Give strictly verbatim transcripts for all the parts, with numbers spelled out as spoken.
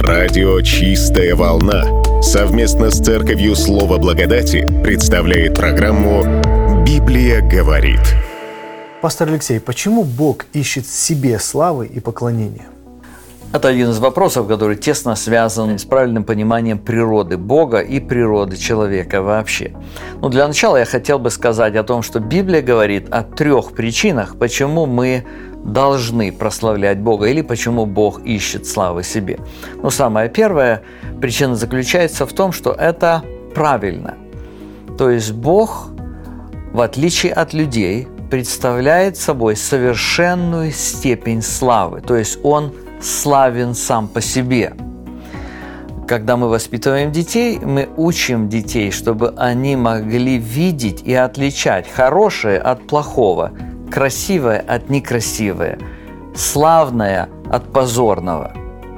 Радио «Чистая волна» совместно с Церковью Слова Благодати представляет программу «Библия говорит». Пастор Алексей, почему Бог ищет себе славы и поклонения? Это один из вопросов, который тесно связан с правильным пониманием природы Бога и природы человека вообще. Ну, для начала я хотел бы сказать о том, что Библия говорит о трех причинах, почему мы должны прославлять Бога или почему Бог ищет славы себе. Ну, самая первая причина заключается в том, что это правильно. То есть Бог, в отличие от людей, представляет собой совершенную степень славы. То есть Он славен сам по себе. Когда мы воспитываем детей, мы учим детей, чтобы они могли видеть и отличать хорошее от плохого, красивое от некрасивого, славное от позорного.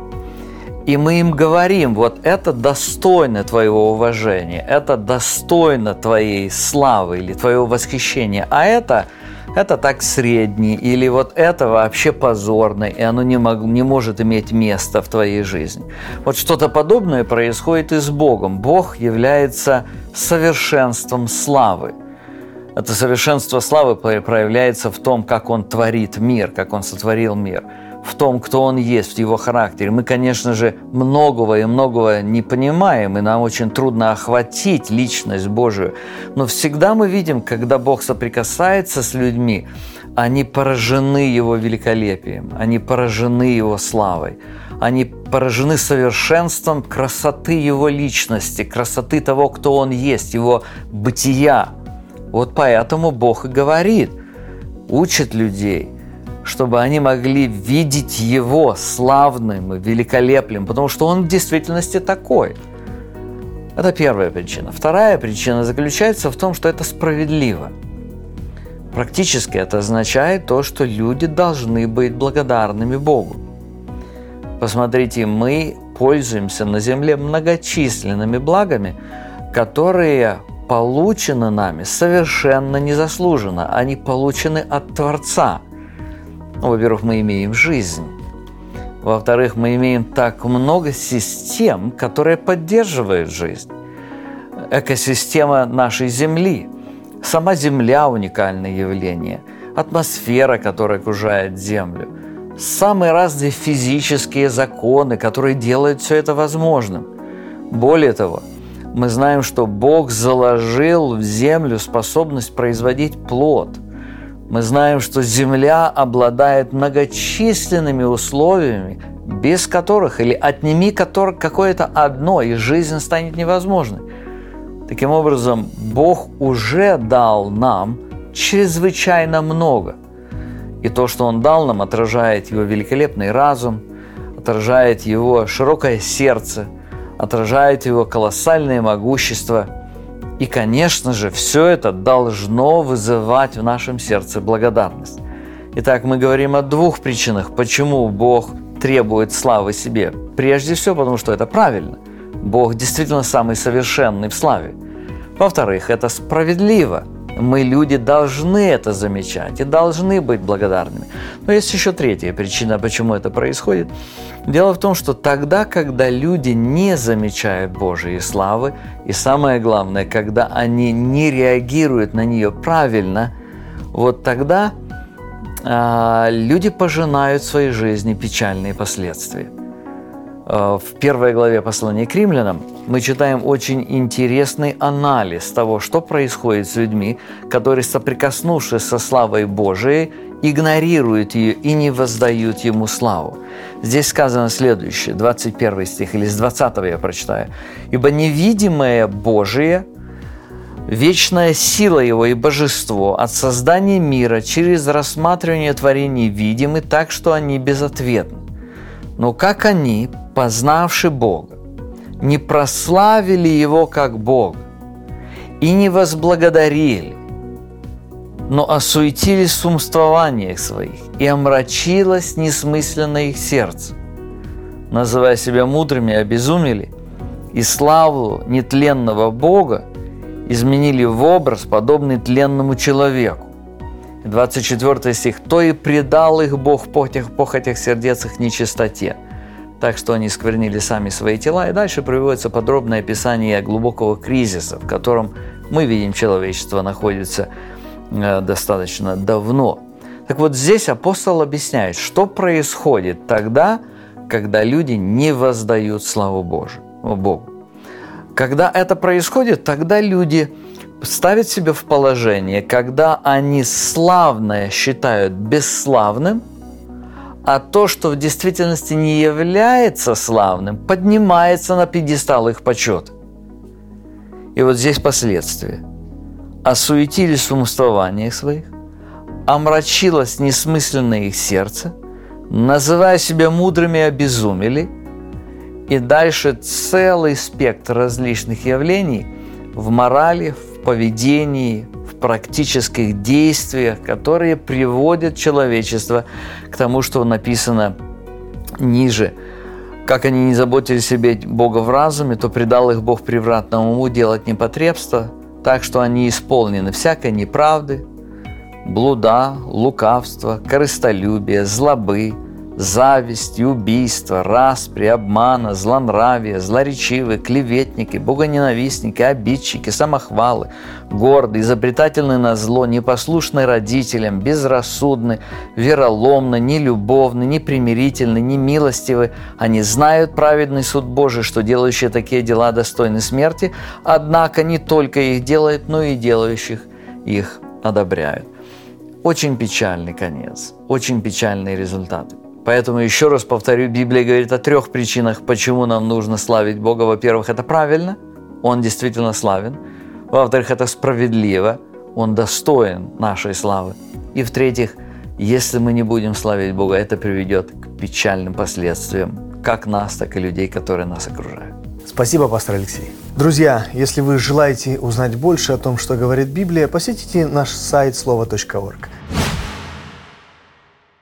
И мы им говорим, вот это достойно твоего уважения, это достойно твоей славы или твоего восхищения, а это, это так средний, или вот это вообще позорно, и оно не, мог, не может иметь места в твоей жизни. Вот что-то подобное происходит и с Богом. Бог является совершенством славы. Это совершенство славы проявляется в том, как Он творит мир, как Он сотворил мир, в том, кто Он есть, в Его характере. Мы, конечно же, многого и многого не понимаем, и нам очень трудно охватить личность Божию. Но всегда мы видим, когда Бог соприкасается с людьми, они поражены Его великолепием, они поражены Его славой, они поражены совершенством красоты Его личности, красоты того, кто Он есть, Его бытия. Вот поэтому Бог и говорит, учит людей, чтобы они могли видеть Его славным и великолепным, потому что Он в действительности такой. Это первая причина. Вторая причина заключается в том, что это справедливо. Практически это означает то, что люди должны быть благодарными Богу. Посмотрите, мы пользуемся на земле многочисленными благами, которые получены нами совершенно незаслуженно. Они получены от Творца. Ну, во-первых, мы имеем жизнь. Во-вторых, мы имеем так много систем, которые поддерживают жизнь. Экосистема нашей Земли. Сама Земля – уникальное явление. Атмосфера, которая окружает Землю. Самые разные физические законы, которые делают все это возможным. Более того, мы знаем, что Бог заложил в землю способность производить плод. Мы знаем, что земля обладает многочисленными условиями, без которых или отними которых какое-то одно, и жизнь станет невозможной. Таким образом, Бог уже дал нам чрезвычайно много. И то, что Он дал нам, отражает Его великолепный разум, отражает Его широкое сердце, отражает Его колоссальное могущество. И, конечно же, все это должно вызывать в нашем сердце благодарность. Итак, мы говорим о двух причинах, почему Бог требует славы себе. Прежде всего, потому что это правильно. Бог действительно самый совершенный в славе. Во-вторых, это справедливо. Мы, люди, должны это замечать и должны быть благодарными. Но есть еще третья причина, почему это происходит. Дело в том, что тогда, когда люди не замечают Божьей славы, и самое главное, когда они не реагируют на нее правильно, вот тогда э, люди пожинают в своей жизни печальные последствия. В первой главе послания к римлянам мы читаем очень интересный анализ того, что происходит с людьми, которые, соприкоснувшись со славой Божией, игнорируют ее и не воздают Ему славу. Здесь сказано следующее, двадцать первый стих, или с двадцатого я прочитаю. «Ибо невидимое Божие, вечная сила Его и божество от создания мира через рассматривание творений видимы так, что они безответны. Но как они, познавши Бога, не прославили Его как Бога и не возблагодарили, но осуетились в умствованиях своих, и омрачилось несмысленно их сердце, называя себя мудрыми, обезумели, и славу нетленного Бога изменили в образ, подобный тленному человеку». двадцать четвёртый стих. «То и предал их Бог в похотях сердец их нечистоте, так что они сквернили сами свои тела. И дальше приводится подробное описание глубокого кризиса, в котором мы видим, человечество находится достаточно давно. Так вот, здесь апостол объясняет, что происходит тогда, когда люди не воздают славу Божию, Богу. Когда это происходит, тогда люди ставят себя в положение, когда они славное считают бесславным, а то, что в действительности не является славным, поднимается на пьедестал их почета. И вот здесь последствия. Осуетились в умствованиях своих, омрачилось несмысленное их сердце, называя себя мудрыми, обезумели, и дальше целый спектр различных явлений в морали, в поведении, в практических действиях, которые приводят человечество к тому, что написано ниже. Как они не заботились себе Бога в разуме, то предал их Бог превратному уму делать непотребство, так что они исполнены всякой неправды, блуда, лукавства, корыстолюбия, злобы, зависти, убийства, распри, обмана, злонравия, злоречивые, клеветники, богоненавистники, обидчики, самохвалы, гордые, изобретательны на зло, непослушны родителям, безрассудны, вероломны, нелюбовны, непримирительны, немилостивы. Они знают праведный суд Божий, что делающие такие дела достойны смерти, однако не только их делают, но и делающих их одобряют. Очень печальный конец, очень печальные результаты. Поэтому еще раз повторю, Библия говорит о трех причинах, почему нам нужно славить Бога. Во-первых, это правильно, Он действительно славен. Во-вторых, это справедливо, Он достоин нашей славы. И в-третьих, если мы не будем славить Бога, это приведет к печальным последствиям, как нас, так и людей, которые нас окружают. Спасибо, пастор Алексей. Друзья, если вы желаете узнать больше о том, что говорит Библия, посетите наш сайт слово точка орг.